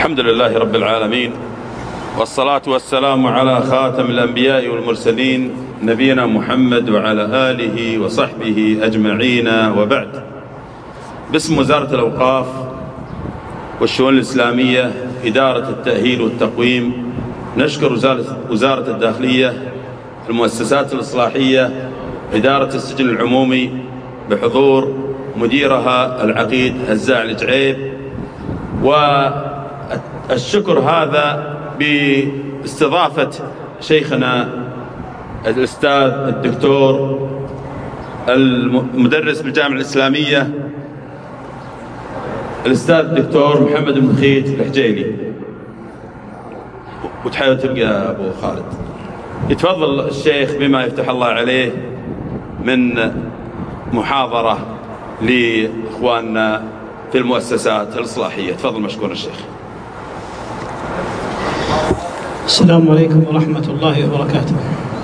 الحمد لله رب العالمين، والصلاة والسلام على خاتم الأنبياء والمرسلين نبينا محمد وعلى آله وصحبه أجمعين، وبعد. باسم وزارة الأوقاف والشؤون الإسلامية إدارة التأهيل والتقويم، نشكر وزارة الداخلية، المؤسسات الإصلاحية، إدارة السجن العمومي بحضور مديرها العقيد هزاع الجعيب، والشكر هذا باستضافة شيخنا الأستاذ الدكتور المدرس بالجامعة الإسلامية الأستاذ الدكتور محمد بن خيت الحجيلي. وتحاول تبقى أبو خالد. يتفضل الشيخ بما يفتح الله عليه من محاضرة لإخواننا في المؤسسات الإصلاحية. تفضل مشكور الشيخ. السلام عليكم ورحمة الله وبركاته.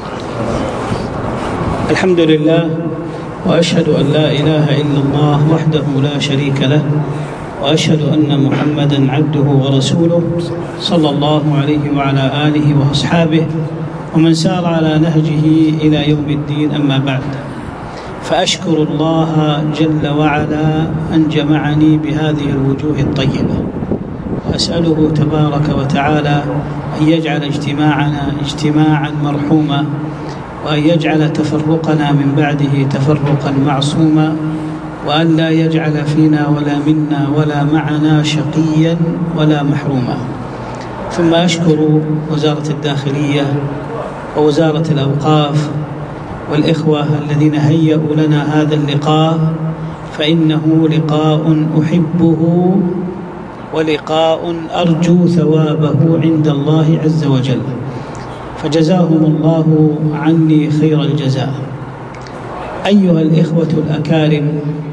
الحمد لله، وأشهد أن لا إله إلا الله وحده لا شريك له، وأشهد أن محمدًا عبده ورسوله صلى الله عليه وعلى آله وأصحابه ومن سار على نهجه إلى يوم الدين. أما بعد، فأشكر الله جل وعلا أن جمعني بهذه الوجوه الطيبة، وأسأله تبارك وتعالى أن يجعل اجتماعنا اجتماعا مرحوما، وأن يجعل تفرقنا من بعده تفرقا معصوما، وأن لا يجعل فينا ولا منا ولا معنا شقيا ولا محروما. ثم أشكر وزارة الداخلية ووزارة الأوقاف والإخوة الذين هيئوا لنا هذا اللقاء، فإنه لقاء أحبه ولقاء أرجو ثوابه عند الله عز وجل، فجزاهم الله عني خير الجزاء. أيها الإخوة الأكارم،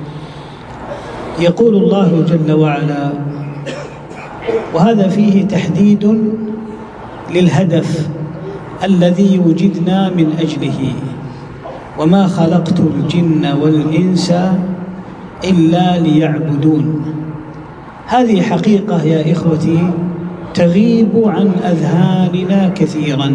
يقول الله جل وعلا، وهذا فيه تحديد للهدف الذي وجدنا من أجله: وما خلقت الجن والإنس إلا ليعبدون. هذه حقيقة يا إخوتي تغيب عن أذهاننا كثيرا،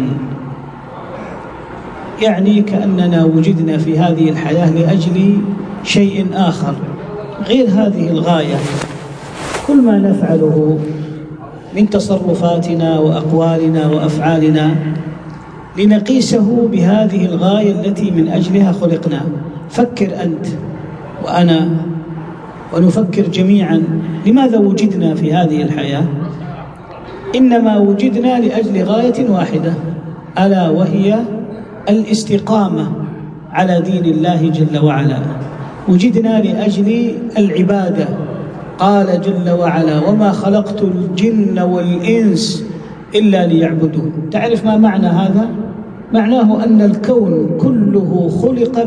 يعني كأننا وجدنا في هذه الحياة لأجل شيء آخر غير هذه الغاية. كل ما نفعله من تصرفاتنا وأقوالنا وأفعالنا لنقيسه بهذه الغاية التي من أجلها خلقنا. فكر أنت وأنا ونفكر جميعا، لماذا وجدنا في هذه الحياة؟ إنما وجدنا لأجل غاية واحدة، ألا وهي الاستقامة على دين الله جل وعلا. وجدنا لأجل العبادة. قال جل وعلا: وما خلقت الجن والإنس إلا ليعبدون. تعرف ما معنى هذا؟ معناه أن الكون كله خلق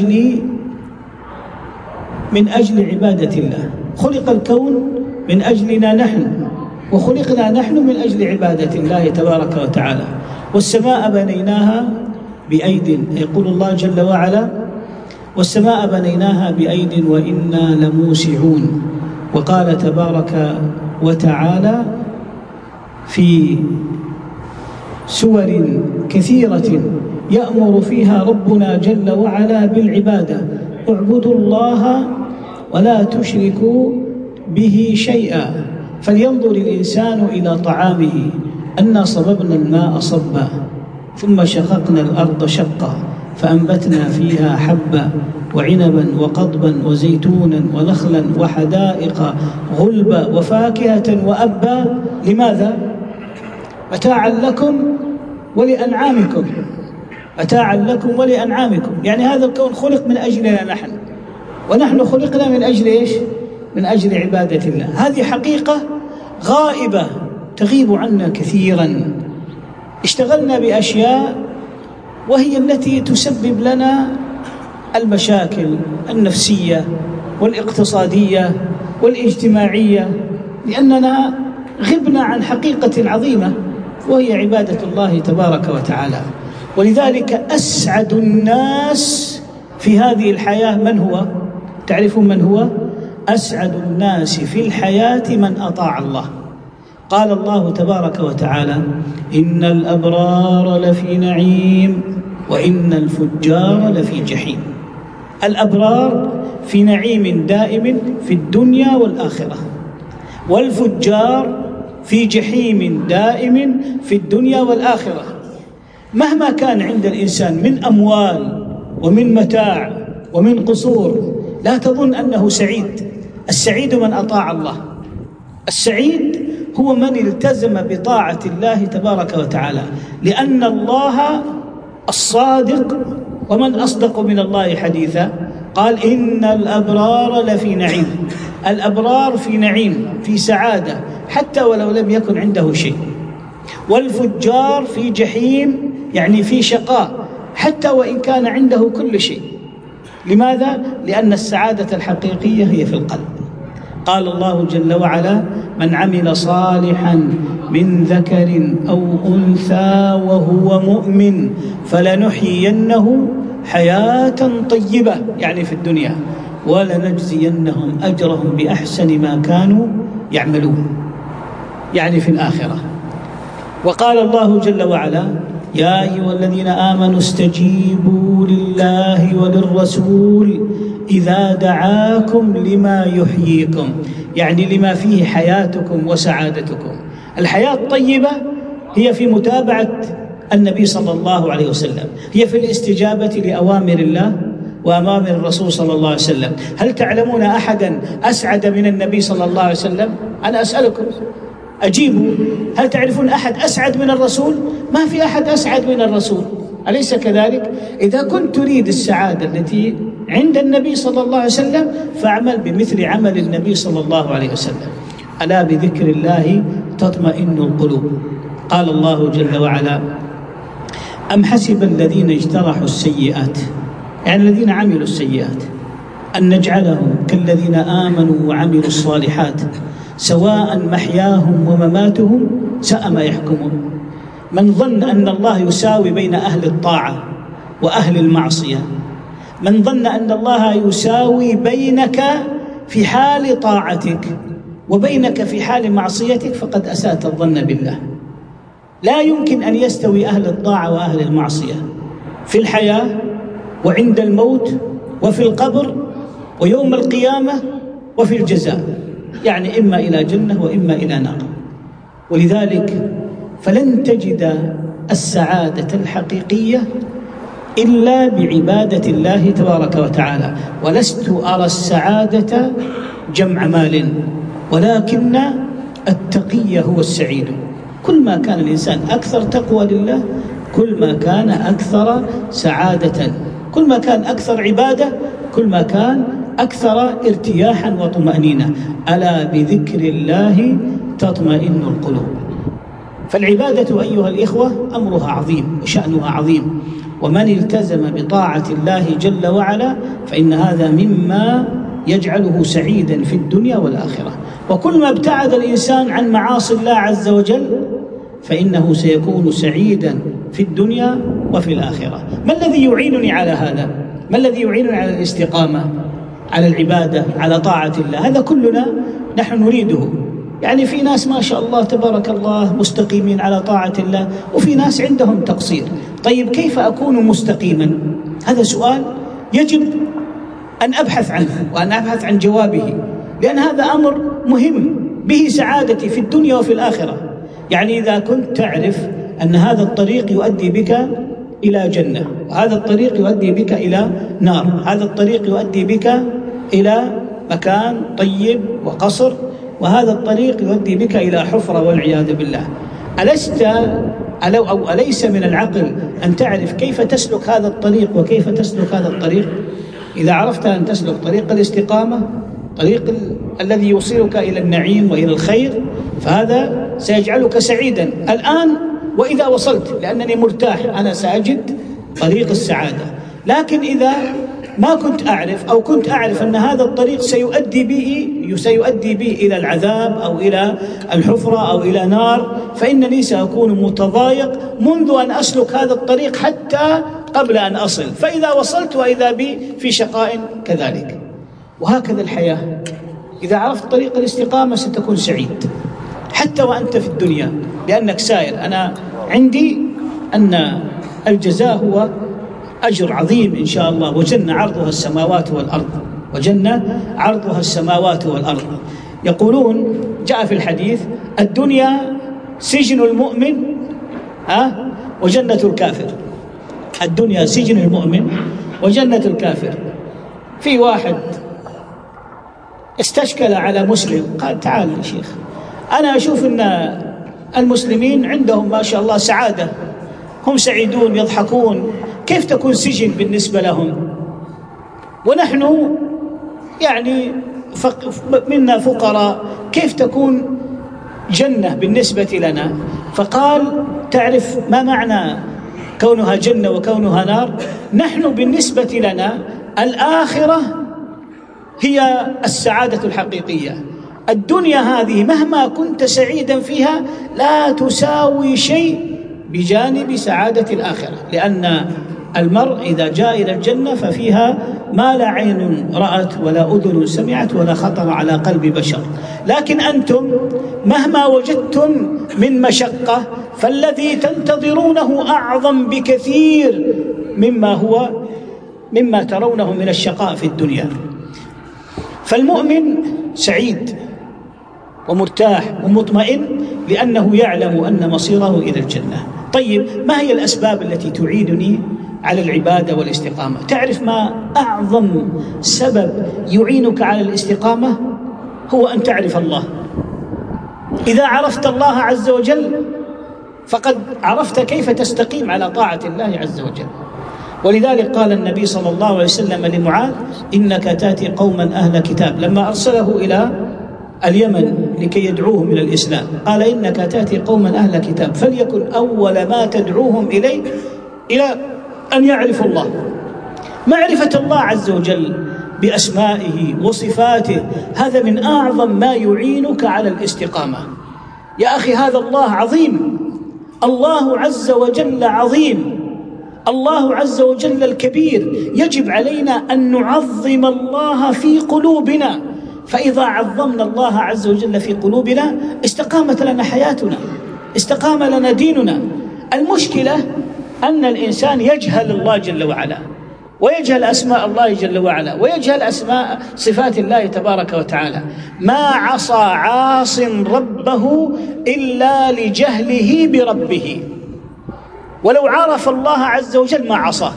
من أجل عبادة الله. خلق الكون من أجلنا نحن، وخلقنا نحن من أجل عبادة الله تبارك وتعالى. والسماء بنيناها بأيد، يقول الله جل وعلا: والسماء بنيناها بأيد وإنا لموسعون. وقال تبارك وتعالى في سور كثيرة يأمر فيها ربنا جل وعلا بالعبادة: اعبدوا الله ولا تشركوا به شيئا. فلينظر الإنسان إلى طعامه أنا صببنا الماء صبا ثم شققنا الأرض شقا فأنبتنا فيها حبا وعنبا وقضبا وزيتونا ونخلا وحدائق غلبا وفاكهة وأبا. لماذا؟ متاعا لكم ولأنعامكم. متاعا لكم ولأنعامكم، يعني هذا الكون خلق من أجلنا نحن، ونحن خلقنا من أجل إيش؟ من أجل عبادة الله. هذه حقيقة غائبة تغيب عنا كثيرا. اشتغلنا بأشياء وهي التي تسبب لنا المشاكل النفسية والاقتصادية والاجتماعية، لأننا غبنا عن حقيقة عظيمة وهي عبادة الله تبارك وتعالى. ولذلك أسعد الناس في هذه الحياة من هو؟ تعرفون من هو؟ أسعد الناس في الحياة من أطاع الله. قال الله تبارك وتعالى: إن الأبرار لفي نعيم وإن الفجار لفي جحيم. الأبرار في نعيم دائم في الدنيا والآخرة، والفجار في جحيم دائم في الدنيا والآخرة. مهما كان عند الإنسان من أموال ومن متاع ومن قصور، لا تظن أنه سعيد. السعيد من أطاع الله، السعيد هو من التزم بطاعة الله تبارك وتعالى، لأن الله الصادق، ومن أصدق من الله حديثا؟ قال: إن الأبرار لفي نعيم. الأبرار في نعيم، في سعادة، حتى ولو لم يكن عنده شيء. والفجار في جحيم، يعني في شقاء، حتى وإن كان عنده كل شيء. لماذا؟ لأن السعادة الحقيقية هي في القلب. قال الله جل وعلا: من عمل صالحا من ذكر أو أنثى وهو مؤمن فلنحيينه حياة طيبة، يعني في الدنيا، ولنجزينهم أجرهم بأحسن ما كانوا يعملون، يعني في الآخرة. وقال الله جل وعلا: يا أيها الذين آمنوا استجيبوا لله وللرسول إذا دعاكم لما يحييكم، يعني لما فيه حياتكم وسعادتكم. الحياة الطيبة هي في متابعة النبي صلى الله عليه وسلم، هي في الاستجابة لأوامر الله وأوامر الرسول صلى الله عليه وسلم. هل تعلمون أحدا أسعد من النبي صلى الله عليه وسلم؟ أنا أسألكم، أجيبوا. هل تعرفون أحد أسعد من الرسول؟ ما في أحد أسعد من الرسول، أليس كذلك؟ إذا كنت تريد السعادة التي عند النبي صلى الله عليه وسلم فاعمل بمثل عمل النبي صلى الله عليه وسلم. ألا بذكر الله تطمئن القلوب. قال الله جل وعلا: أم حسب الذين اجترحوا السيئات، يعني الذين عملوا السيئات، أن نجعلهم كالذين آمنوا وعملوا الصالحات سواء محياهم ومماتهم ساء ما يحكمون. من ظن أن الله يساوي بين أهل الطاعة وأهل المعصية، من ظن أن الله يساوي بينك في حال طاعتك وبينك في حال معصيتك، فقد أساءت الظن بالله. لا يمكن أن يستوي أهل الطاعة وأهل المعصية في الحياة وعند الموت وفي القبر ويوم القيامة وفي الجزاء، يعني إما إلى جنة وإما إلى نار. ولذلك فلن تجد السعادة الحقيقية إلا بعبادة الله تبارك وتعالى. ولست أرى السعادة جمع مال، ولكن التقي هو السعيد. كل ما كان الإنسان أكثر تقوى لله كل ما كان أكثر سعادة، كل ما كان أكثر عبادة كل ما كان أكثر ارتياحا وطمأنينة. ألا بذكر الله تطمئن القلوب. فالعبادة أيها الإخوة أمرها عظيم وشأنها عظيم، ومن التزم بطاعة الله جل وعلا فإن هذا مما يجعله سعيدا في الدنيا والآخرة. وكل ما ابتعد الإنسان عن معاصي الله عز وجل فإنه سيكون سعيدا في الدنيا وفي الآخرة. ما الذي يعينني على هذا؟ ما الذي يعينني على الاستقامة، على العبادة، على طاعة الله؟ هذا كلنا نحن نريده. يعني في ناس ما شاء الله تبارك الله مستقيمين على طاعة الله، وفي ناس عندهم تقصير. طيب كيف أكون مستقيما؟ هذا سؤال يجب أن أبحث عنه وأن أبحث عن جوابه، لأن هذا أمر مهم به سعادتي في الدنيا وفي الآخرة. يعني إذا كنت تعرف أن هذا الطريق يؤدي بك إلى جنة، وهذا الطريق يؤدي بك إلى نار، هذا الطريق يؤدي بك إلى مكان طيب وقصر، وهذا الطريق يؤدي بك إلى حفرة والعياذ بالله، أليس من العقل أن تعرف كيف تسلك هذا الطريق وكيف تسلك هذا الطريق؟ إذا عرفت أن تسلك طريق الاستقامة، طريق الذي يوصلك إلى النعيم وإلى الخير، فهذا سيجعلك سعيدا الآن وإذا وصلت، لأنني مرتاح، أنا سأجد طريق السعادة. لكن إذا ما كنت أعرف أو كنت أعرف أن هذا الطريق سيؤدي بي إلى العذاب أو إلى الحفرة أو إلى نار، فإنني سأكون متضايق منذ أن أسلك هذا الطريق حتى قبل أن أصل، فإذا وصلت وإذا بي في شقاء كذلك. وهكذا الحياة، إذا عرفت طريق الاستقامة ستكون سعيد، حتى وأنت في الدنيا لأنك سائر. أنا عندي أن الجزاء هو أجر عظيم إن شاء الله، وجنة عرضها السماوات والأرض، وجنة عرضها السماوات والأرض. يقولون جاء في الحديث الدنيا سجن المؤمن وجنة الكافر. الدنيا سجن المؤمن وجنة الكافر. في واحد استشكل على مسلم قال تعال يا شيخ، أنا أشوف أن المسلمين عندهم ما شاء الله سعادة، هم سعيدون يضحكون، كيف تكون سجن بالنسبة لهم؟ ونحن يعني منا فقراء، كيف تكون جنة بالنسبة لنا؟ فقال تعرف ما معنى كونها جنة وكونها نار؟ نحن بالنسبة لنا الآخرة هي السعادة الحقيقية. الدنيا هذه مهما كنت سعيدا فيها لا تساوي شيء بجانب سعادة الآخرة، لأن المرء إذا جاء إلى الجنة ففيها ما لا عين رأت ولا أذن سمعت ولا خطر على قلب بشر. لكن أنتم مهما وجدتم من مشقة فالذي تنتظرونه أعظم بكثير مما ترونه من الشقاء في الدنيا. فالمؤمن سعيد ومرتاح ومطمئن لأنه يعلم أن مصيره إلى الجنة. طيب ما هي الأسباب التي تعينني على العبادة والاستقامة؟ تعرف ما أعظم سبب يعينك على الاستقامة؟ هو أن تعرف الله. إذا عرفت الله عز وجل فقد عرفت كيف تستقيم على طاعة الله عز وجل. ولذلك قال النبي صلى الله عليه وسلم لمعاذ إنك تأتي قوما أهل كتاب، لما أرسله إلى اليمن لكي يدعوهم إلى الإسلام قال إنك تأتي قوما أهل كتاب فليكن أول ما تدعوهم إليه إلى أن يعرفوا الله. معرفة الله عز وجل بأسمائه وصفاته هذا من أعظم ما يعينك على الاستقامة. يا أخي هذا الله عظيم، الله عز وجل عظيم، الله عز وجل الكبير. يجب علينا أن نعظم الله في قلوبنا، فإذا عظمنا الله عز وجل في قلوبنا استقامت لنا حياتنا، استقام لنا ديننا. المشكلة أن الإنسان يجهل الله جل وعلا، ويجهل أسماء الله جل وعلا، ويجهل أسماء صفات الله تبارك وتعالى. ما عصى عاص ربه إلا لجهله بربه، ولو عرف الله عز وجل ما عصاه.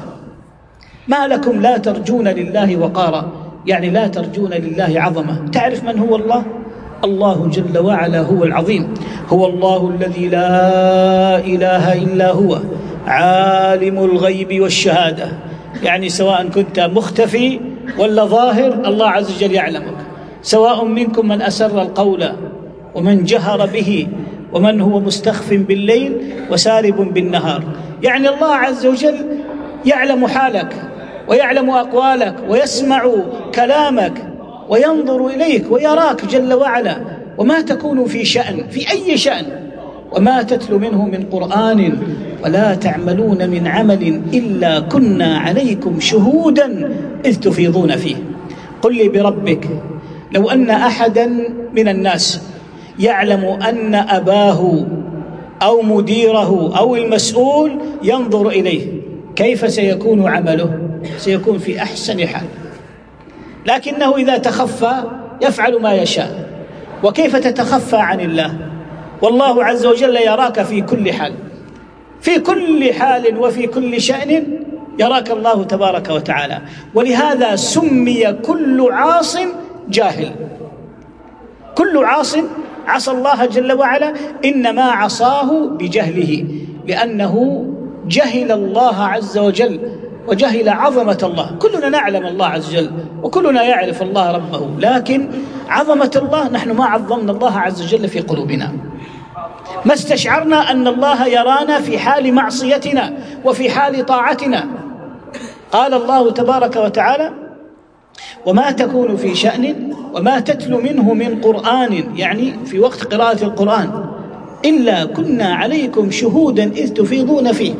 ما لكم لا ترجون لله وقارا، يعني لا ترجون لله عظمة. تعرف من هو الله؟ الله جل وعلا هو العظيم، هو الله الذي لا إله إلا هو عالم الغيب والشهادة. يعني سواء كنت مختفي ولا ظاهر الله عز وجل يعلمك. سواء منكم من أسر القول ومن جهر به ومن هو مستخف بالليل وسارب بالنهار. يعني الله عز وجل يعلم حالك ويعلم أقوالك ويسمع كلامك وينظر إليك ويراك جل وعلا، وما تكون في شأن، في أي شأن، وما تتلو منه من قرآن ولا تعملون من عمل إلا كنا عليكم شهودا إذ تفيضون فيه. قل لي بربك لو أن أحدا من الناس يعلم أن أباه أو مديره أو المسؤول ينظر إليه كيف سيكون عمله؟ سيكون في أحسن حال. لكنه إذا تخفى يفعل ما يشاء. وكيف تتخفى عن الله؟ والله عز وجل يراك في كل حال، في كل حال وفي كل شأن يراك الله تبارك وتعالى. ولهذا سمي كل عاص جاهل. كل عاص عصى الله جل وعلا إنما عصاه بجهله، لأنه جهل الله عز وجل وجهل عظمة الله. كلنا نعلم الله عز وجل وكلنا يعرف الله ربه، لكن عظمة الله نحن ما عظمنا الله عز وجل في قلوبنا، ما استشعرنا أن الله يرانا في حال معصيتنا وفي حال طاعتنا. قال الله تبارك وتعالى وما تكون في شأن وما تتلو منه من قرآن، يعني في وقت قراءة القرآن، إلا كنا عليكم شهودا إذ تفيضون فيه.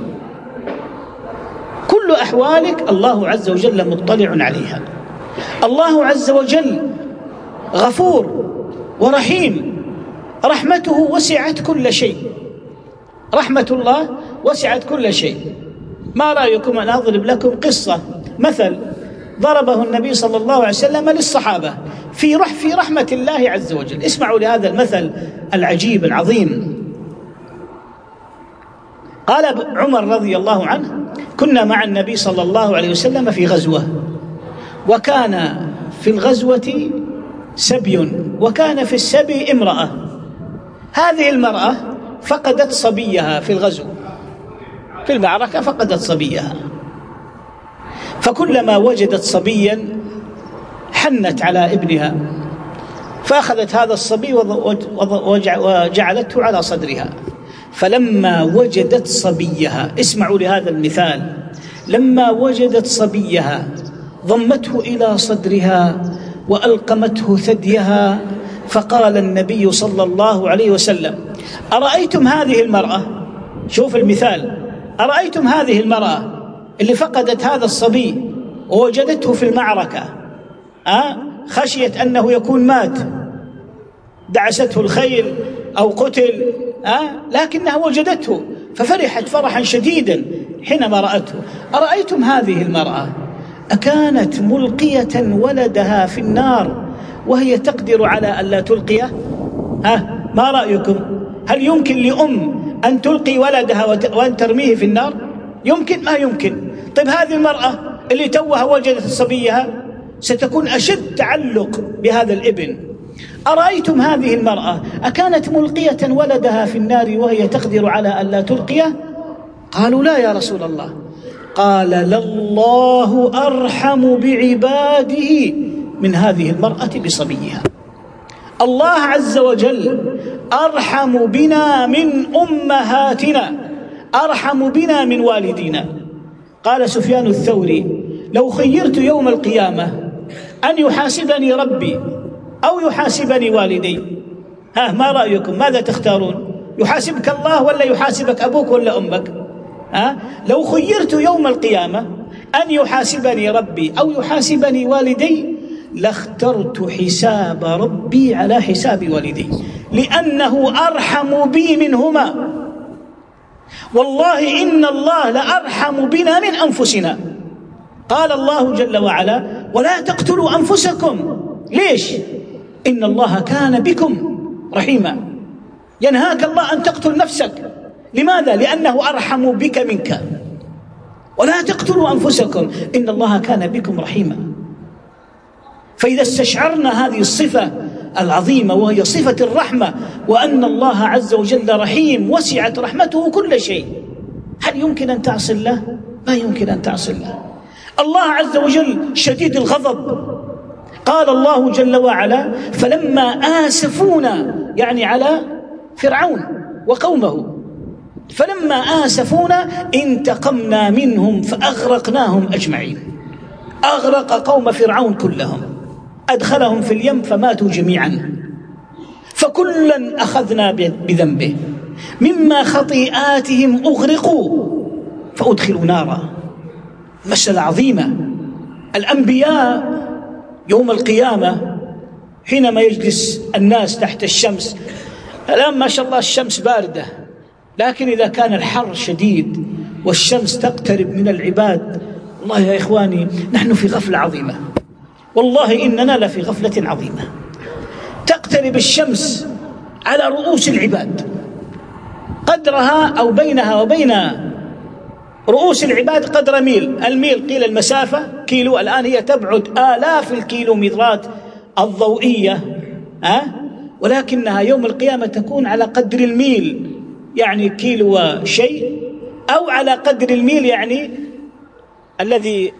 كل أحوالك الله عز وجل مطلع عليها. الله عز وجل غفور ورحيم، رحمته وسعت كل شيء، رحمة الله وسعت كل شيء. ما رأيكم أن أضرب لكم قصة، مثل ضربه النبي صلى الله عليه وسلم للصحابة في رحمة الله عز وجل. اسمعوا لهذا المثل العجيب العظيم. قال عمر رضي الله عنه: كنا مع النبي صلى الله عليه وسلم في غزوة، وكان في الغزوة سبي، وكان في السبي امرأة. هذه المرأة فقدت صبيها في الغزو، في المعركة فقدت صبيها، فكلما وجدت صبيا حنت على ابنها، فأخذت هذا الصبي وجعلته على صدرها. فلما وجدت صبيها، اسمعوا لهذا المثال، لما وجدت صبيها ضمته إلى صدرها وألقمته ثديها، فقال النبي صلى الله عليه وسلم: أرأيتم هذه المرأة؟ شوف المثال، أرأيتم هذه المرأة اللي فقدت هذا الصبي ووجدته في المعركة، خشيت أنه يكون مات، دعسته الخيل أو قتل، لكنها وجدته ففرحت فرحا شديدا حينما رأته. أرأيتم هذه المرأة أكانت ملقية ولدها في النار وهي تقدر على أن لا تلقيه؟ ما رأيكم؟ هل يمكن لأم أن تلقي ولدها وأن ترميه في النار؟ يمكن؟ ما يمكن. طيب هذه المرأة اللي توها وجدت صبيها ستكون أشد تعلق بهذا الابن. أرأيتم هذه المرأة أكانت ملقية ولدها في النار وهي تقدر على أن لا تلقيه؟ قالوا: لا يا رسول الله. قال: لله أرحم بعباده من هذه المرأة بصبيها. الله عز وجل أرحم بنا من أمهاتنا، أرحم بنا من والدينا. قال سفيان الثوري: لو خيرت يوم القيامة أن يحاسبني ربي أو يحاسبني والدي، ما رأيكم؟ ماذا تختارون؟ يحاسبك الله ولا يحاسبك أبوك ولا أمك؟ لو خيرت يوم القيامة أن يحاسبني ربي أو يحاسبني والدي لاخترت حساب ربي على حساب والدي، لأنه أرحم بي منهما. والله إن الله لأرحم بنا من أنفسنا. قال الله جل وعلا: ولا تقتلوا أنفسكم. ليش؟ إن الله كان بكم رحيما. ينهاك الله أن تقتل نفسك. لماذا؟ لأنه أرحم بك منك. ولا تقتلوا أنفسكم إن الله كان بكم رحيما. فإذا استشعرنا هذه الصفة العظيمة وهي صفة الرحمة، وأن الله عز وجل رحيم وسعت رحمته كل شيء، هل يمكن أن تعصي الله؟ ما يمكن أن تعصي الله. الله عز وجل شديد الغضب. قال الله جل وعلا: فلما آسفونا، يعني على فرعون وقومه، فلما آسفونا انتقمنا منهم فأغرقناهم أجمعين. أغرق قوم فرعون كلهم، أدخلهم في اليم فماتوا جميعا. فكلا أخذنا بذنبه، مما خطيئاتهم أغرقوا فأدخلوا نارا. مسألة عظيمة. الأنبياء يوم القيامة حينما يجلس الناس تحت الشمس، الآن ما شاء الله الشمس باردة، لكن إذا كان الحر شديد والشمس تقترب من العباد، والله يا إخواني نحن في غفلة عظيمة، والله إننا لفي غفلة عظيمة. تقترب الشمس على رؤوس العباد، قدرها أو بينها وبين رؤوس العباد قدر ميل. الميل قيل المسافة كيلو، الآن هي تبعد آلاف الكيلومترات الضوئية، ولكنها يوم القيامة تكون على قدر الميل، يعني كيلو شيء، أو على قدر الميل يعني الذي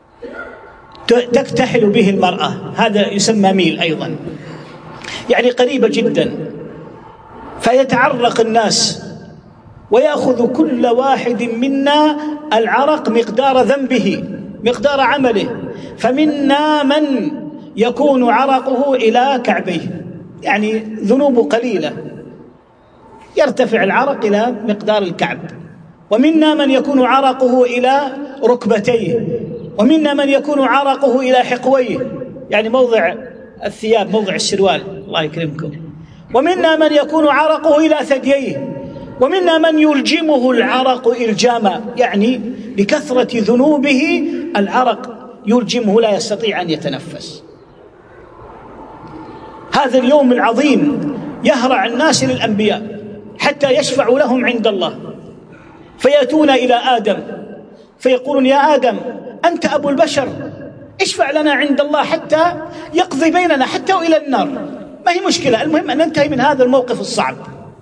تكتحل به المرأة، هذا يسمى ميل أيضا، يعني قريبة جدا. فيتعرق الناس ويأخذ كل واحد منا العرق مقدار ذنبه، مقدار عمله. فمنا من يكون عرقه إلى كعبيه، يعني ذنوب قليلة يرتفع العرق إلى مقدار الكعب، ومنا من يكون عرقه إلى ركبتيه، ومنا من يكون عرقه إلى حقويه، يعني موضع الثياب، موضع السروال، الله يكرمكم. ومنا من يكون عرقه إلى ثدييه، ومنا من يلجمه العرق إلجاما، يعني لكثرة ذنوبه العرق يلجمه لا يستطيع أن يتنفس. هذا اليوم العظيم يهرع الناس للأنبياء حتى يشفعوا لهم عند الله، فيأتون إلى آدم فيقولون: يا آدم أنت أبو البشر، اشفع لنا عند الله حتى يقضي بيننا حتى إلى النار. ما هي مشكلة، المهم أن ننتهي من هذا الموقف الصعب.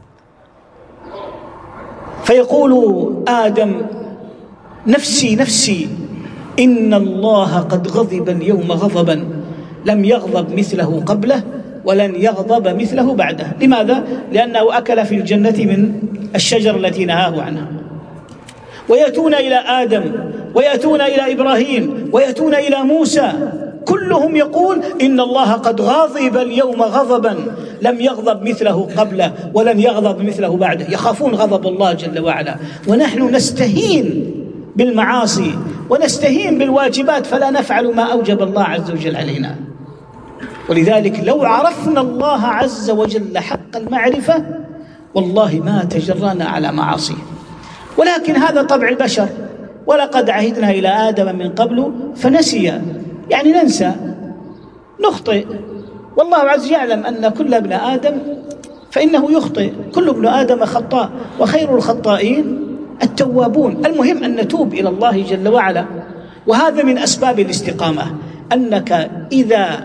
فيقول آدم: نفسي نفسي، إن الله قد غضب اليوم غضبا لم يغضب مثله قبله ولن يغضب مثله بعده. لماذا؟ لأنه أكل في الجنة من الشجر التي نهاه عنها. ويأتون إلى آدم، ويأتون إلى إبراهيم، ويأتون إلى موسى، كلهم يقول: إن الله قد غضب اليوم غضبا لم يغضب مثله قبله ولن يغضب مثله بعده. يخافون غضب الله جل وعلا، ونحن نستهين بالمعاصي ونستهين بالواجبات فلا نفعل ما أوجب الله عز وجل علينا. ولذلك لو عرفنا الله عز وجل حق المعرفة والله ما تجرأنا على معاصيه، ولكن هذا طبع البشر. ولقد عهدنا إلى آدم من قبل فنسي، يعني ننسى، نخطئ. والله عز وجل يعلم أن كل ابن آدم فإنه يخطئ، كل ابن آدم خطاء وخير الخطائين التوابون. المهم أن نتوب إلى الله جل وعلا، وهذا من أسباب الاستقامة، أنك إذا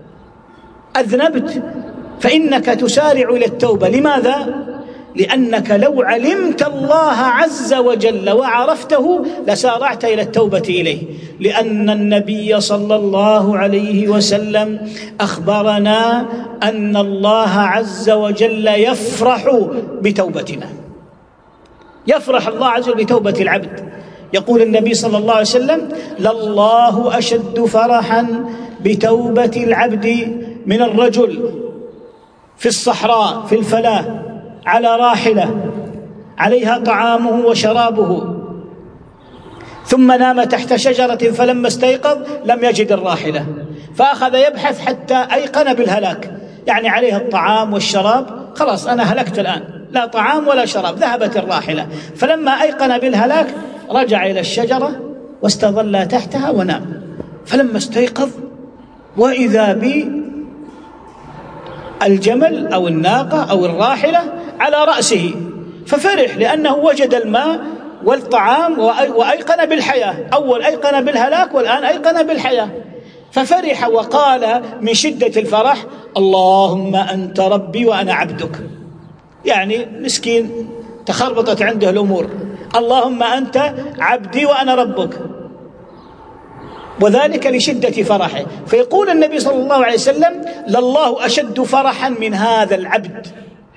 أذنبت فإنك تسارع إلى التوبة. لماذا؟ لأنك لو علمت الله عز وجل وعرفته لسارعت إلى التوبة إليه، لأن النبي صلى الله عليه وسلم أخبرنا أن الله عز وجل يفرح بتوبتنا، يفرح الله عز وجل بتوبة العبد. يقول النبي صلى الله عليه وسلم: لله أشد فرحا بتوبة العبد من الرجل في الصحراء في الفلاة على راحلة عليها طعامه وشرابه ثم نام تحت شجرة فلما استيقظ لم يجد الراحلة فأخذ يبحث حتى أيقن بالهلاك، يعني عليها الطعام والشراب، خلاص أنا هلكت الآن، لا طعام ولا شراب، ذهبت الراحلة. فلما أيقن بالهلاك رجع إلى الشجرة واستظل تحتها ونام. فلما استيقظ وإذا بالجمل أو الناقة أو الراحلة على رأسه، ففرح لأنه وجد الماء والطعام وأيقن بالحياة. أول أيقن بالهلاك والآن أيقن بالحياة، ففرح وقال من شدة الفرح: اللهم أنت ربي وأنا عبدك. يعني مسكين تخربطت عنده الأمور، اللهم أنت عبدي وأنا ربك، وذلك لشدة فرحه. فيقول النبي صلى الله عليه وسلم: لله أشد فرحا من هذا العبد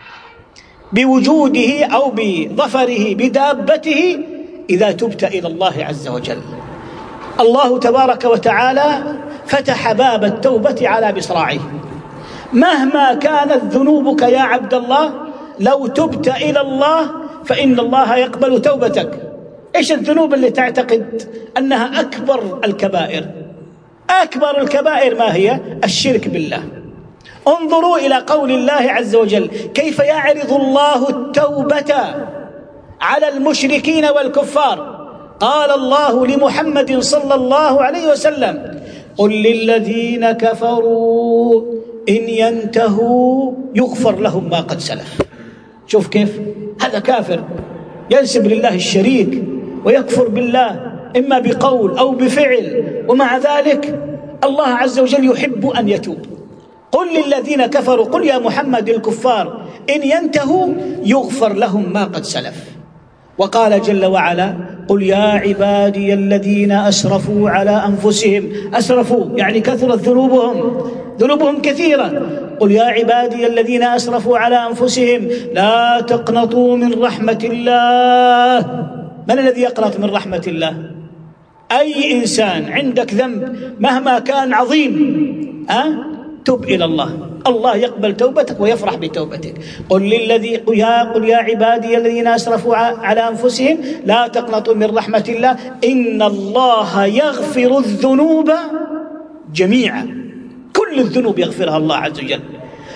بوجوده أو بظفره بدابته إذا تبت إلى الله عز وجل. الله تبارك وتعالى فتح باب التوبة على مصراعيه، مهما كانت ذنوبك يا عبد الله لو تبت إلى الله فإن الله يقبل توبتك. إيش الذنوب اللي تعتقد أنها أكبر الكبائر؟ أكبر الكبائر ما هي؟ الشرك بالله. انظروا إلى قول الله عز وجل: كيف يعرض الله التوبة على المشركين والكفار. قال الله لمحمد صلى الله عليه وسلم: قل للذين كفروا إن ينتهوا يغفر لهم ما قد سلف. شوف كيف هذا كافر ينسب لله الشريك ويكفر بالله إما بقول أو بفعل، ومع ذلك الله عز وجل يحب أن يتوب. قل للذين كفروا، قل يا محمد الكفار إن ينتهوا يغفر لهم ما قد سلف. وقال جل وعلا: قل يا عبادي الذين أسرفوا على أنفسهم، أسرفوا يعني كثرت ذنوبهم كثيرة. قل يا عبادي الذين أسرفوا على أنفسهم لا تقنطوا من رحمة الله. من الذي يقنط من رحمة الله؟ أي إنسان عندك ذنب مهما كان عظيم تب إلى الله، الله يقبل توبتك ويفرح بتوبتك. قل يا عبادي الذين أسرفوا على أنفسهم لا تقنطوا من رحمة الله إن الله يغفر الذنوب جميعا. كل الذنوب يغفرها الله عز وجل.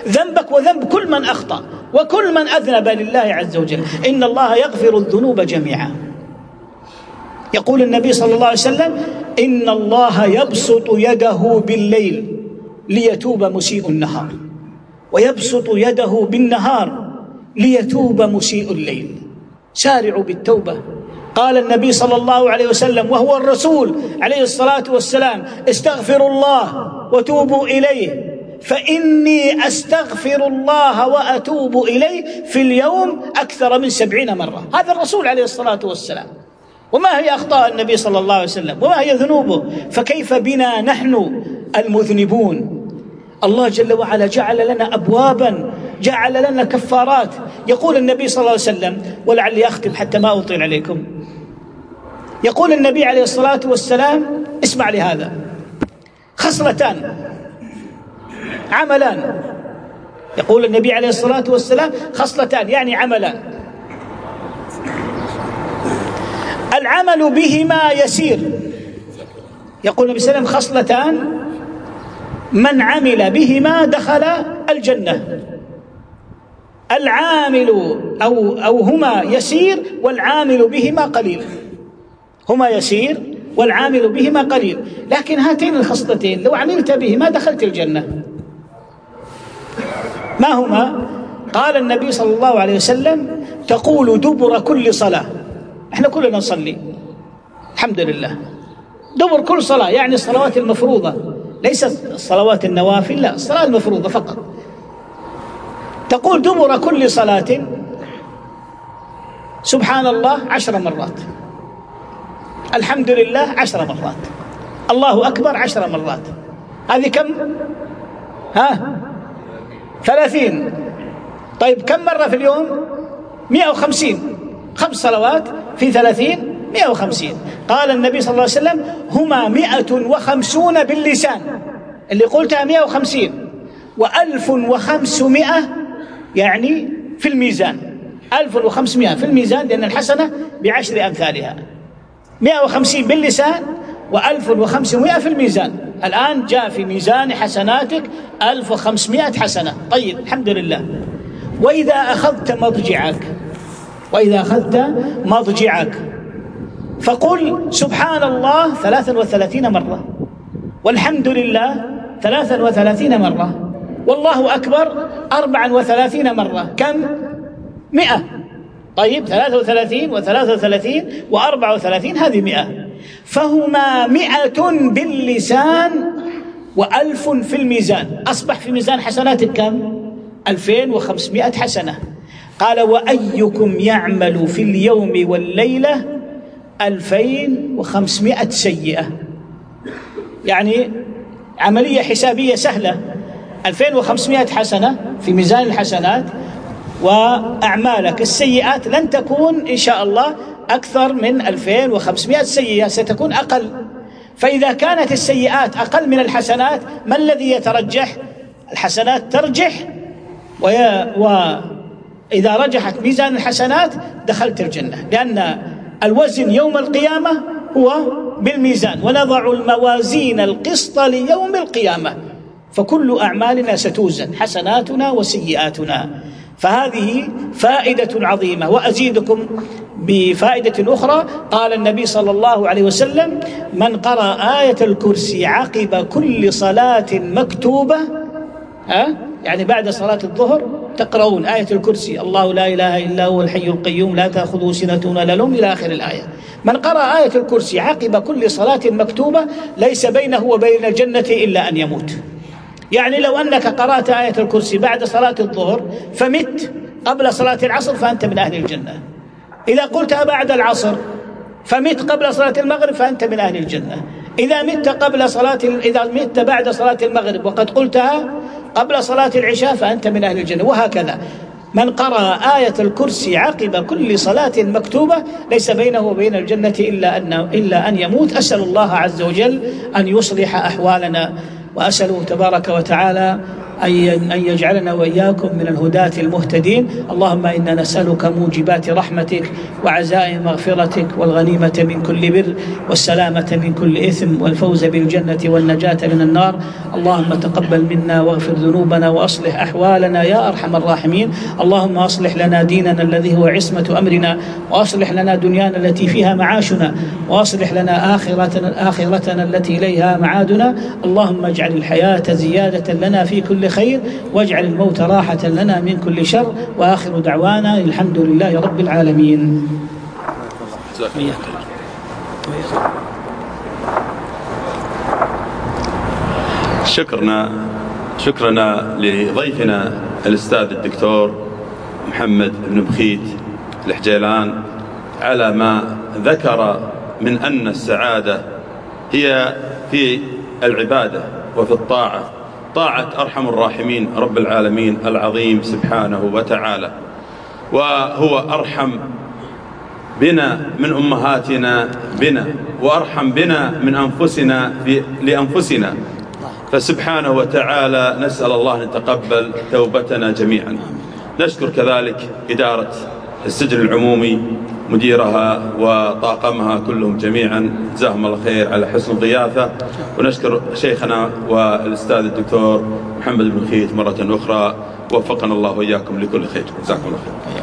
ذنبك وذنب كل من أخطأ وكل من أذنب لله عز وجل. إن الله يغفر الذنوب جميعا. يقول النبي صلى الله عليه وسلم: إن الله يبسط يده بالليل ليتوب مسيء النهار، ويبسط يده بالنهار ليتوب مسيء الليل. سارعوا بالتوبة. قال النبي صلى الله عليه وسلم وهو الرسول عليه الصلاة والسلام: استغفروا الله وتوبوا إليه، فإني أستغفر الله وأتوب إليه في اليوم أكثر من 70 مرة. هذا الرسول عليه الصلاة والسلام. وما هي أخطاء النبي صلى الله عليه وسلم وما هي ذنوبه؟ فكيف بنا نحن المذنبون؟ الله جل وعلا جعل لنا أبوابا، جعل لنا كفارات. يقول النبي صلى الله عليه وسلم، ولعلي أختم حتى ما أطيل عليكم، يقول النبي عليه الصلاة والسلام: اسمع لهذا، خصلتان عملان. يقول النبي عليه الصلاة والسلام: خصلتان يعني عملان، العمل بهما يسير. يقول النبي صلى الله عليه وسلم: خصلتان من عمل بهما دخل الجنة. العامل أو هما يسير والعامل بهما قليل. هما يسير والعامل بهما قليل، لكن هاتين الخصلتين لو عملت بهما دخلت الجنة. ما هما؟ قال النبي صلى الله عليه وسلم: تقول دبر كل صلاة. احنا كلنا نصلي الحمد لله دبر كل صلاة، يعني الصلوات المفروضة، ليس الصلوات النوافل، لا، الصلاة المفروضة فقط. تقول دبر كل صلاة سبحان الله 10 مرات، الحمد لله 10 مرات، الله أكبر 10 مرات. هذه كم؟ 30. طيب كم مرة في اليوم؟ 150. 5 صلوات في 30 150. قال النبي صلى الله عليه وسلم: هما 150 باللسان، اللي قلتها 150، و1500 يعني في الميزان. 1500 في الميزان، لأن الحسنة ب10 أمثالها. 150 باللسان و1500 في الميزان. الآن جاء في ميزان حسناتك 1500 حسنة. طيب الحمد لله. وإذا أخذت مضجعك فقل سبحان الله 33 مرة، والحمد لله 33 مرة، والله أكبر 34 مرة. كم؟ 100. طيب 33 و33 و34 هذه 100. فهما 100 باللسان و1000 في الميزان. أصبح في ميزان حسناتك كم؟ 2500 حسنة. قال: وأيكم يعمل في اليوم والليلة 2500 سيئة. يعني عملية حسابية سهلة. 2500 حسنة في ميزان الحسنات، وأعمالك السيئات لن تكون إن شاء الله أكثر من 2500 سيئة، ستكون أقل. فإذا كانت السيئات أقل من الحسنات، ما الذي يترجح؟ الحسنات ترجح، وإذا رجحت ميزان الحسنات دخلت الجنة، لأن الوزن يوم القيامة هو بالميزان، ونضع الموازين القسط ليوم القيامة، فكل أعمالنا ستوزن، حسناتنا وسيئاتنا. فهذه فائدة عظيمة. وأزيدكم بفائدة أخرى. قال النبي صلى الله عليه وسلم: من قرأ آية الكرسي عقب كل صلاة مكتوبة، يعني بعد صلاة الظهر تقرؤون آية الكرسي: الله لا إله إلا هو الحي القيوم لا تأخذه سنة ولا نوم، إلى آخر الآية. من قرأ آية الكرسي عقب كل صلاة مكتوبة ليس بينه وبين الجنة إلا أن يموت. يعني لو أنك قرأت آية الكرسي بعد صلاة الظهر فمت قبل صلاة العصر فأنت من أهل الجنة. إذا قلتها بعد العصر فمت قبل صلاة المغرب فأنت من أهل الجنة. إذا مت بعد صلاة المغرب وقد قلتها قبل صلاة العشاء فأنت من أهل الجنة، وهكذا. من قرأ آية الكرسي عقب كل صلاة مكتوبة ليس بينه وبين الجنة إلا أن يموت. أسأل الله عز وجل أن يصلح أحوالنا، وأسأله تبارك وتعالى أن يجعلنا وإياكم من الهداة المهتدين. اللهم إنا نسألك موجبات رحمتك وعزائم مغفرتك والغنيمة من كل بر والسلامة من كل إثم والفوز بالجنة والنجاة من النار. اللهم تقبل منا واغفر ذنوبنا وأصلح أحوالنا يا أرحم الراحمين. اللهم أصلح لنا ديننا الذي هو عصمة أمرنا، وأصلح لنا دنيانا التي فيها معاشنا، وأصلح لنا آخرتنا التي إليها معادنا. اللهم اجعل الحياة زيادة لنا في كل خير، واجعل الموت راحة لنا من كل شر. وآخر دعوانا الحمد لله رب العالمين. شكرنا لضيفنا الأستاذ الدكتور محمد بن بخيت الحجيلان على ما ذكر من أن السعادة هي في العبادة وفي الطاعة، طاعة أرحم الراحمين رب العالمين العظيم سبحانه وتعالى. وهو أرحم بنا من أمهاتنا بنا، وأرحم بنا من أنفسنا لأنفسنا، فسبحانه وتعالى نسأل الله أن يتقبل توبتنا جميعا. نشكر كذلك إدارة السجن العمومي، مديرها وطاقمها كلهم جميعا، جزاهم الله خير على حسن الضيافة. ونشكر شيخنا والأستاذ الدكتور محمد بن بخيت مرة أخرى، وفقنا الله وإياكم لكل خير. جزاكم الله خير.